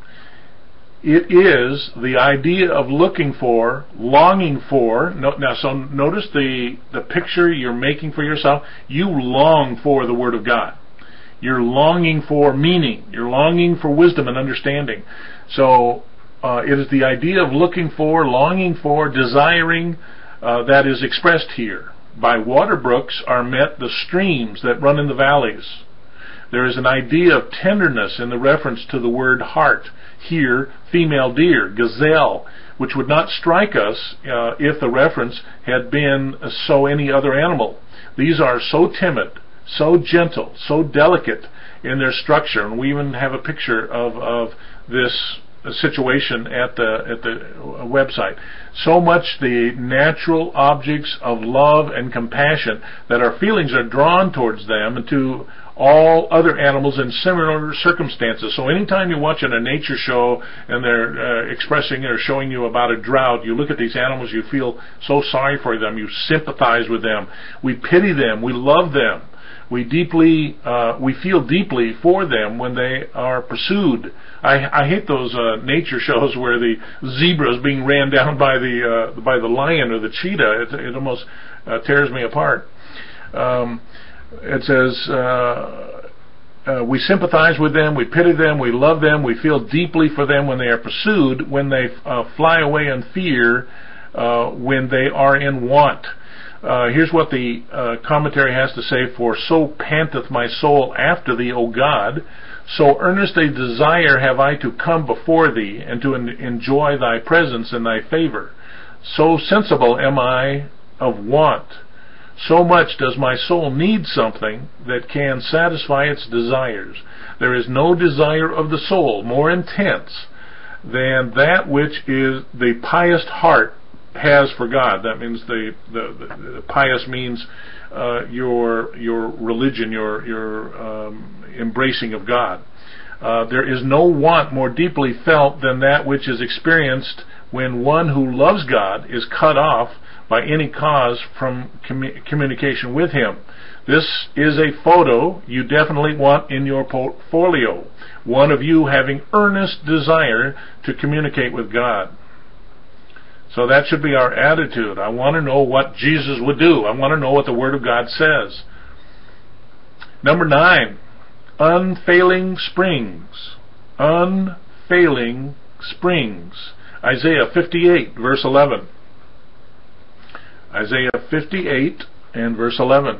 It is the idea of looking for, longing for. No, now, so notice the, the picture you're making for yourself. You long for the Word of God. You're longing for meaning. You're longing for wisdom and understanding. So uh, it is the idea of looking for, longing for, desiring uh, that is expressed here. By water brooks are meant the streams that run in the valleys. There is an idea of tenderness in the reference to the word hart. Here, female deer, gazelle, which would not strike us uh, if the reference had been uh, so any other animal. These are so timid, so gentle, so delicate in their structure, and we even have a picture of, of this situation at the at the website. So much the natural objects of love and compassion that our feelings are drawn towards them and to all other animals in similar circumstances. So anytime you're watching a nature show and they're uh, expressing or showing you about a drought, you look at these animals, you feel so sorry for them, you sympathize with them, we pity them, we love them. We deeply, uh, we feel deeply for them when they are pursued. I, I hate those uh, nature shows where the zebra is being ran down by the uh, by the lion or the cheetah. It, it almost uh, tears me apart. Um, it says, uh, uh, we sympathize with them, we pity them, we love them, we feel deeply for them when they are pursued, when they uh, fly away in fear. uh, when they are in want. Uh, here's what the uh, commentary has to say: "For so panteth my soul after thee, O God, so earnest a desire have I to come before thee, and to en- enjoy thy presence and thy favor. So sensible am I of want, so much does my soul need something that can satisfy its desires. There is no desire of the soul more intense than that which is the pious heart has for God." That means the the, the, the pious means uh, your your religion, your your um, embracing of God. Uh, there is no want more deeply felt than that which is experienced when one who loves God is cut off by any cause from commu- communication with Him. This is a photo you definitely want in your portfolio, one of you having earnest desire to communicate with God. So that should be our attitude. I want to know what Jesus would do. I want to know what the Word of God says. Number nine, unfailing springs. Unfailing springs. Isaiah fifty-eight, verse eleven. Isaiah fifty-eight and verse eleven.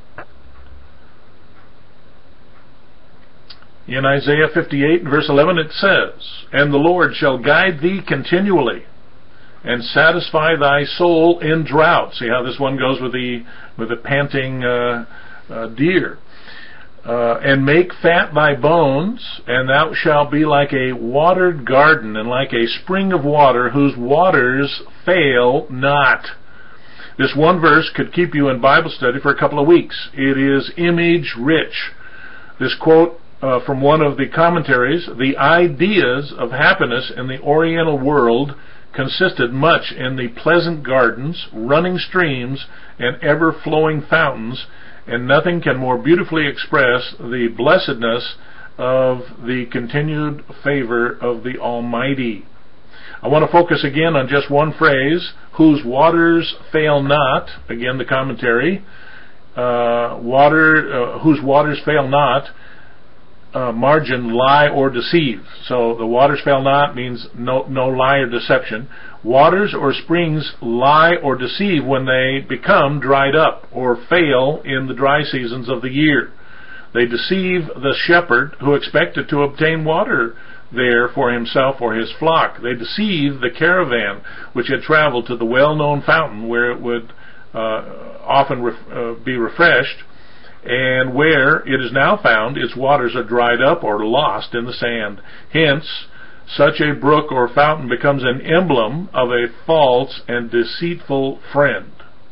In Isaiah fifty-eight and verse eleven it says, "And the Lord shall guide thee continually, and satisfy thy soul in drought." See how this one goes with the with the panting uh, uh, deer. Uh, "and make fat thy bones, and thou shalt be like a watered garden, and like a spring of water, whose waters fail not." This one verse could keep you in Bible study for a couple of weeks. It is image rich. This quote uh, from one of the commentaries: "The ideas of happiness in the Oriental world consisted much in the pleasant gardens, running streams, and ever-flowing fountains, and nothing can more beautifully express the blessedness of the continued favor of the Almighty." I want to focus again on just one phrase: "whose waters fail not." Again, the commentary: uh, water, uh, whose waters fail not, uh, margin, lie or deceive. So the waters fail not means no, no lie or deception. Waters or springs lie or deceive when they become dried up or fail in the dry seasons of the year. They deceive the shepherd who expected to obtain water there for himself or his flock. They deceive the caravan which had traveled to the well-known fountain where it would uh, often ref- uh, be refreshed, and where it is now found its waters are dried up or lost in the sand. Hence, such a brook or fountain becomes an emblem of a false and deceitful friend.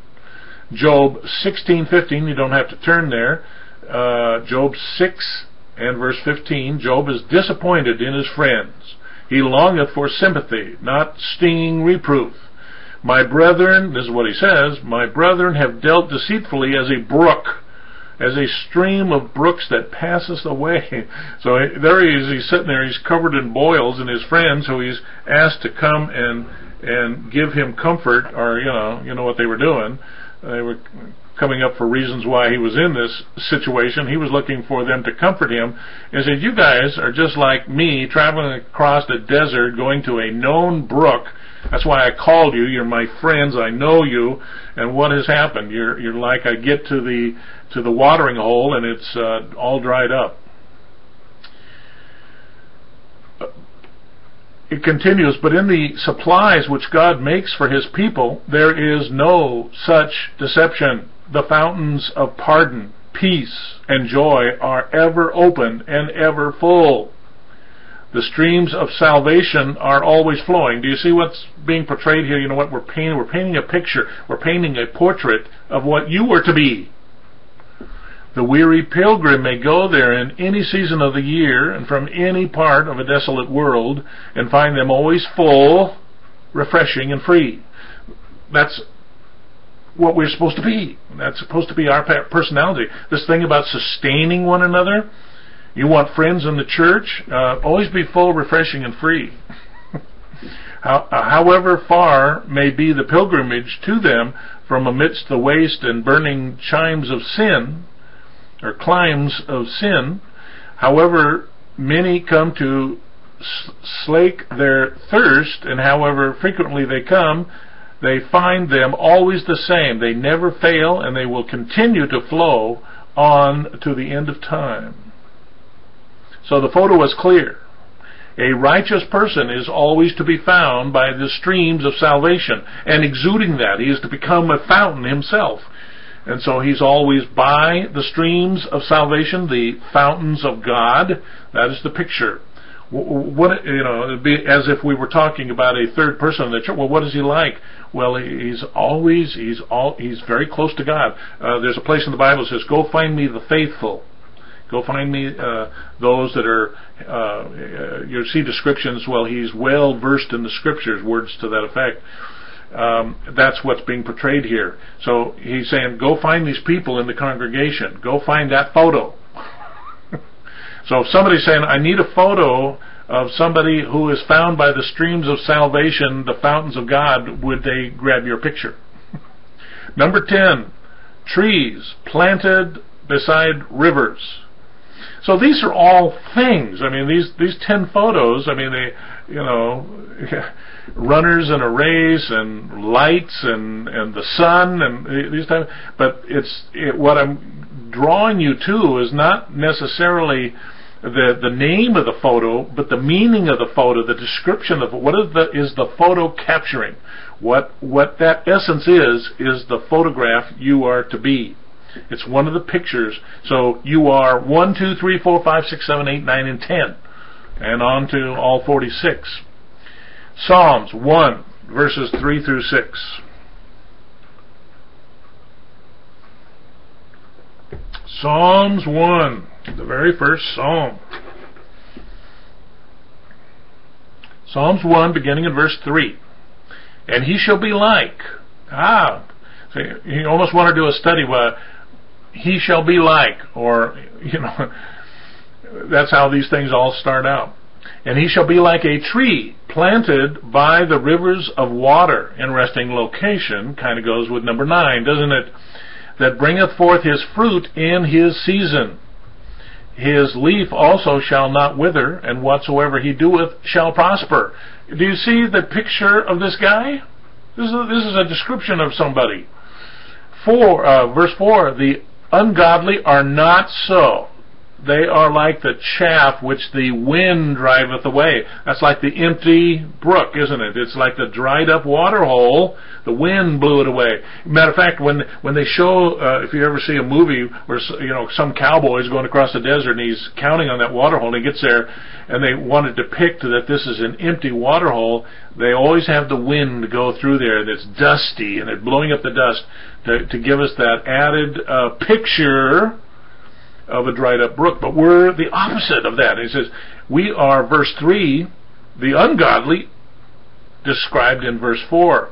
Job sixteen fifteen, you don't have to turn there. Uh, Job six and verse fifteen, Job is disappointed in his friends. He longeth for sympathy, not stinging reproof. "My brethren," this is what he says, "my brethren have dealt deceitfully as a brook, as a stream of brooks that passeth away." So there he is, he's sitting there, he's covered in boils, and his friends, who he's asked to come and and give him comfort, or you know, you know what they were doing. They were coming up for reasons why he was in this situation. He was looking for them to comfort him, and said, "You guys are just like me, traveling across a desert, going to a known brook. That's why I called you. You're my friends. I know you. And what has happened? You're you're like I get to the to the watering hole, and it's uh, all dried up." It continues, "But in the supplies which God makes for His people, there is no such deception. The fountains of pardon, peace, and joy are ever open and ever full. The streams of salvation are always flowing." Do you see what's being portrayed here? You know what we're painting? We're painting a picture. We're painting a portrait of what you were to be. "The weary pilgrim may go there in any season of the year and from any part of a desolate world and find them always full, refreshing, and free." That's what we're supposed to be. That's supposed to be our personality. This thing about sustaining one another. You want friends in the church? Uh, always be full, refreshing, and free. How, uh, however far may be the pilgrimage to them from amidst the waste and burning chimes of sin, or climbs of sin, however many come to slake their thirst, and however frequently they come, they find them always the same. They never fail, and they will continue to flow on to the end of time. So the photo is clear. A righteous person is always to be found by the streams of salvation, and exuding that. He is to become a fountain himself. And so he's always by the streams of salvation, the fountains of God. That is the picture. What, you know, it'd be as if we were talking about a third person in the church. Well, what is he like? Well, he's always, he's all, he's very close to God. Uh, there's a place in the Bible that says, "Go find me the faithful." Go find me uh, those that are, uh, you see descriptions, well, he's well versed in the scriptures, words to that effect. Um, that's what's being portrayed here. So he's saying, go find these people in the congregation. Go find that photo. So if somebody's saying, I need a photo of somebody who is found by the streams of salvation, the fountains of God, would they grab your picture? Number ten, trees planted beside rivers. So these are all things. I mean, these these ten photos, I mean, they, you know, runners in a race and lights and, and the sun and these types. But it's it, what I'm drawing you to is not necessarily the the name of the photo, but the meaning of the photo, the description of it. What is the is the photo capturing? What what that essence is is the photograph you are to be. It's one of the pictures. So you are one, two, three, four, five, six, seven, eight, nine, and ten, and on to all forty-six. Psalms one, verses three through six. Psalms one, the very first psalm. Psalms one, beginning in verse three. And he shall be like. Ah, so you almost want to do a study where he shall be like, or, you know, that's how these things all start out. And he shall be like a tree planted by the rivers of water. Interesting location, kind of goes with number nine, doesn't it? That bringeth forth his fruit in his season. His leaf also shall not wither, and whatsoever he doeth shall prosper. Do you see the picture of this guy? This is a, this is a description of somebody. Four, uh, verse four, the ungodly are not so. They are like the chaff which the wind driveth away. That's like the empty brook, isn't it? It's like the dried up water hole. The wind blew it away. Matter of fact, when when they show, uh, if you ever see a movie where, you know, some cowboy's going across the desert and he's counting on that water hole, and he gets there and they want to depict that this is an empty water hole, they always have the wind go through there, and it's dusty and it's blowing up the dust to, to give us that added uh, picture of a dried up brook. But we're the opposite of that. He says we are, verse three, the ungodly described in verse four.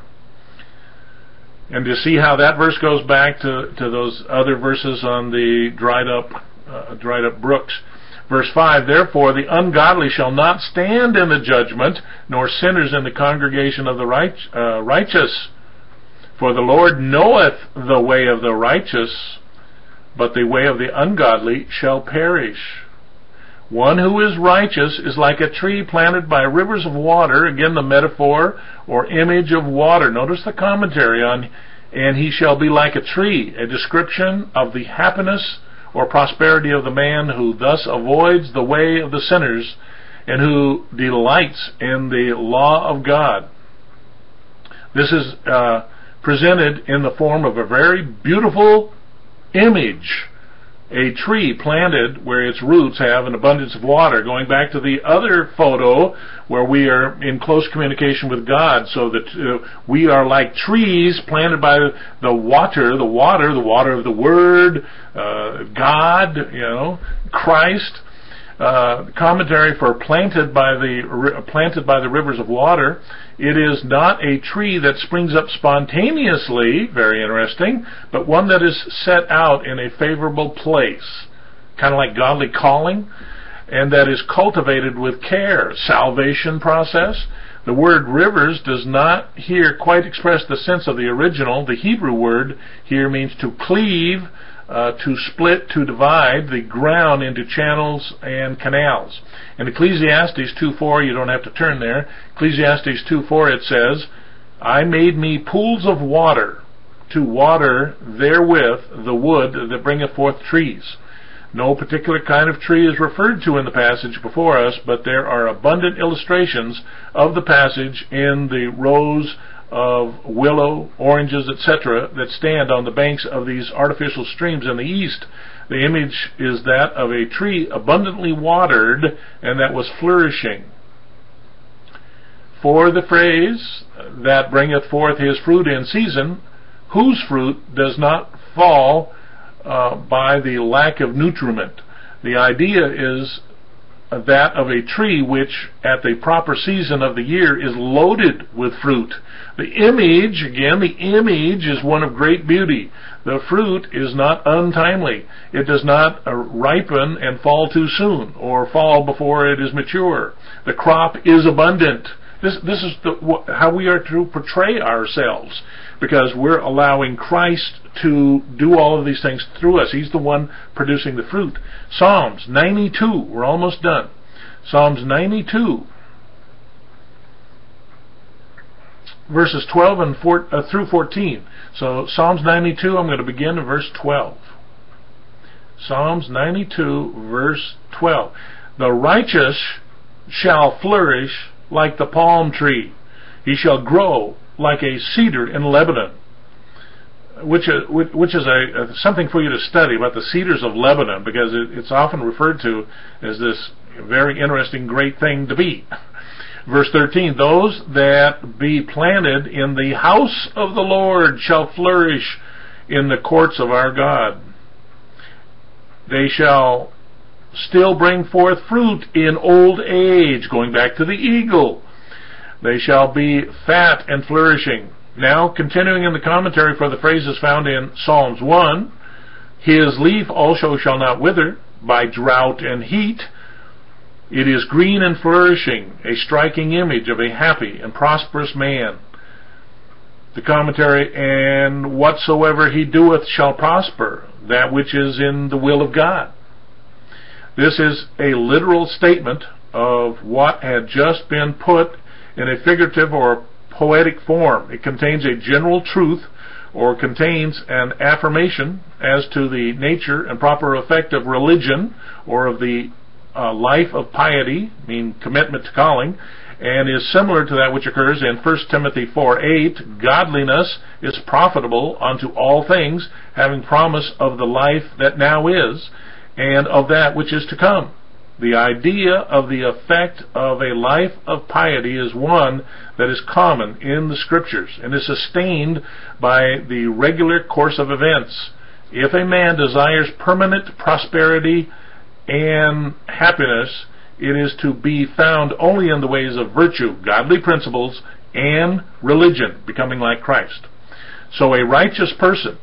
And to see how that verse goes back to, to those other verses on the dried up uh, dried up brooks. Verse five, therefore the ungodly shall not stand in the judgment, nor sinners in the congregation of the right, uh, righteous. For the Lord knoweth the way of the righteous, but the way of the ungodly shall perish. One who is righteous is like a tree planted by rivers of water. Again, the metaphor or image of water. Notice the commentary on, and he shall be like a tree, a description of the happiness or prosperity of the man who thus avoids the way of the sinners and who delights in the law of God. This is uh, presented in the form of a very beautiful image. A tree planted where its roots have an abundance of water, going back to the other photo where we are in close communication with God, so that uh, we are like trees planted by the water, the water, the water of the Word, uh, God, you know, Christ. Uh, commentary for planted by the planted by the rivers of water. It is not a tree that springs up spontaneously, very interesting, but one that is set out in a favorable place, kind of like godly calling, and that is cultivated with care. Salvation process. The word rivers does not here quite express the sense of the original. The Hebrew word here means to cleave, Uh, to split, to divide the ground into channels and canals. In Ecclesiastes two four, you don't have to turn there, Ecclesiastes two four, it says, I made me pools of water, to water therewith the wood that bringeth forth trees. No particular kind of tree is referred to in the passage before us, but there are abundant illustrations of the passage in the rows of willow, oranges, et cetera that stand on the banks of these artificial streams in the east. The image is that of a tree abundantly watered and that was flourishing. For the phrase, that bringeth forth his fruit in season, whose fruit does not fall uh, by the lack of nutriment. The idea is that of a tree which at the proper season of the year is loaded with fruit. The image, again, the image is one of great beauty. The fruit is not untimely. It does not uh, ripen and fall too soon or fall before it is mature. The crop is abundant. This, this is the, wh- how we are to portray ourselves, because we're allowing Christ to do all of these things through us. He's the one producing the fruit. Psalms ninety-two, we're almost done. Psalms ninety-two, verses twelve and four, uh, through fourteen. So Psalms ninety-two, I'm going to begin in verse twelve. Psalms ninety-two, verse twelve. The righteous shall flourish like the palm tree. He shall grow like a cedar in Lebanon. Which is, which is a, a, something for you to study about the cedars of Lebanon, because it, it's often referred to as this very interesting, great thing to be. Verse thirteen, those that be planted in the house of the Lord shall flourish in the courts of our God. They shall still bring forth fruit in old age, going back to the eagle. They shall be fat and flourishing. Now, continuing in the commentary for the phrases found in Psalms one, his leaf also shall not wither by drought and heat. It is green and flourishing, a striking image of a happy and prosperous man. The commentary, and whatsoever he doeth shall prosper, that which is in the will of God. This is a literal statement of what had just been put in a figurative or poetic form. It contains a general truth, or contains an affirmation as to the nature and proper effect of religion, or of the uh, life of piety, meaning commitment to calling, and is similar to that which occurs in First Timothy four eight. Godliness is profitable unto all things, having promise of the life that now is, and of that which is to come. The idea of the effect of a life of piety is one that is common in the Scriptures and is sustained by the regular course of events. If a man desires permanent prosperity and happiness, it is to be found only in the ways of virtue, godly principles, and religion, becoming like Christ. So a righteous person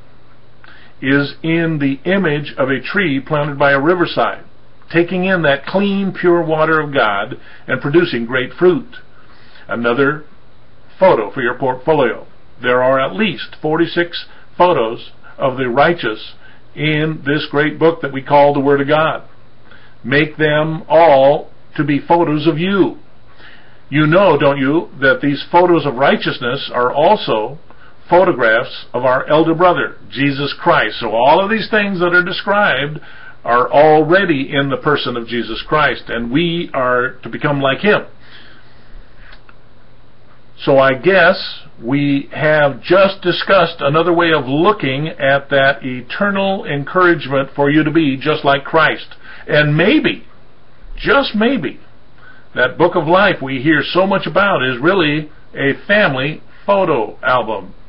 is in the image of a tree planted by a riverside, taking in that clean, pure water of God and producing great fruit. Another photo for your portfolio. There are at least forty-six photos of the righteous in this great book that we call the Word of God. Make them all to be photos of you. You know, don't you, that these photos of righteousness are also photographs of our elder brother, Jesus Christ. So all of these things that are described are already in the person of Jesus Christ, and we are to become like Him. So I guess we have just discussed another way of looking at that eternal encouragement for you to be just like Christ. And maybe, just maybe, that book of life we hear so much about is really a family photo album.